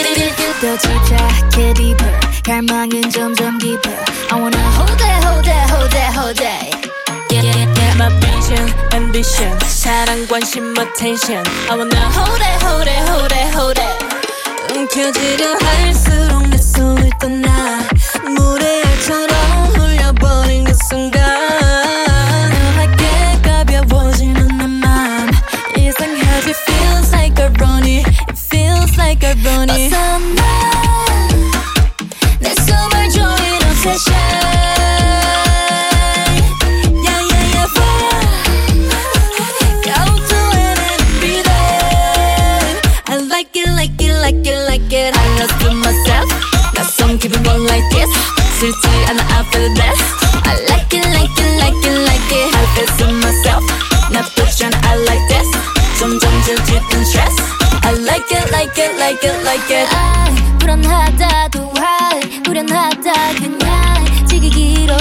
더 집착해 deeper 갈망은 점점 deeper I wanna hold that, hold that, hold that, hold that yeah, yeah, yeah. My vision, ambition 사랑, 관심, attention I wanna hold it, hold it, hold it, hold it 움켜쥐려 할수록 내 손을 떠나 모래알처럼 흘려버린 그 순간 너에게 가벼워지는 내 맘 이상하지 feels like irony It feels like irony 어서 내 숨을 조이는 obsession I lost to myself 낯선 기분 won't like this 싫지 않아 I feel this I like it, like it, like it, like it I feel to myself 나쁘지 않아 I like this 점점 질질 stress I like it, like it, like it, like it 불안하다도 할 불안하다 그냥 지기기로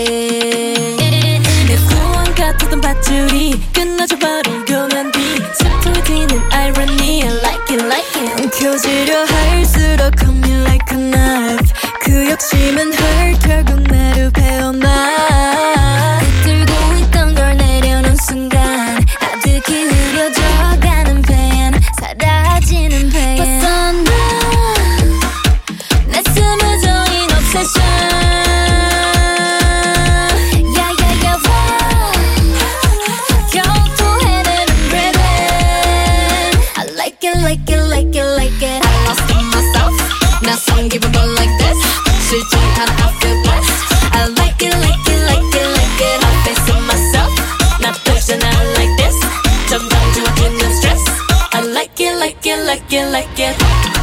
해내 소원 같았던 밧줄이 끝나줘 버리고 난 뒤 슬프게 튀는 irony I like it, like it 움켜쥐려 할수록 cut me like a knife 그 욕심은 hurt 결국 나를 베어놔 들고 있던 걸 내려놓은 순간 아득히 흐려져가는 pain 사라지는 pain 벗어나 내 숨을 조인 obsession like it, like it, like it I lost in myself 낯선 기분 but like this 싫지 않아 I feel blessed I like it, like it, like it, like it I face it myself 나쁘지 않아 I like this 점점 지워지는 stress I like it, like it, like it, like it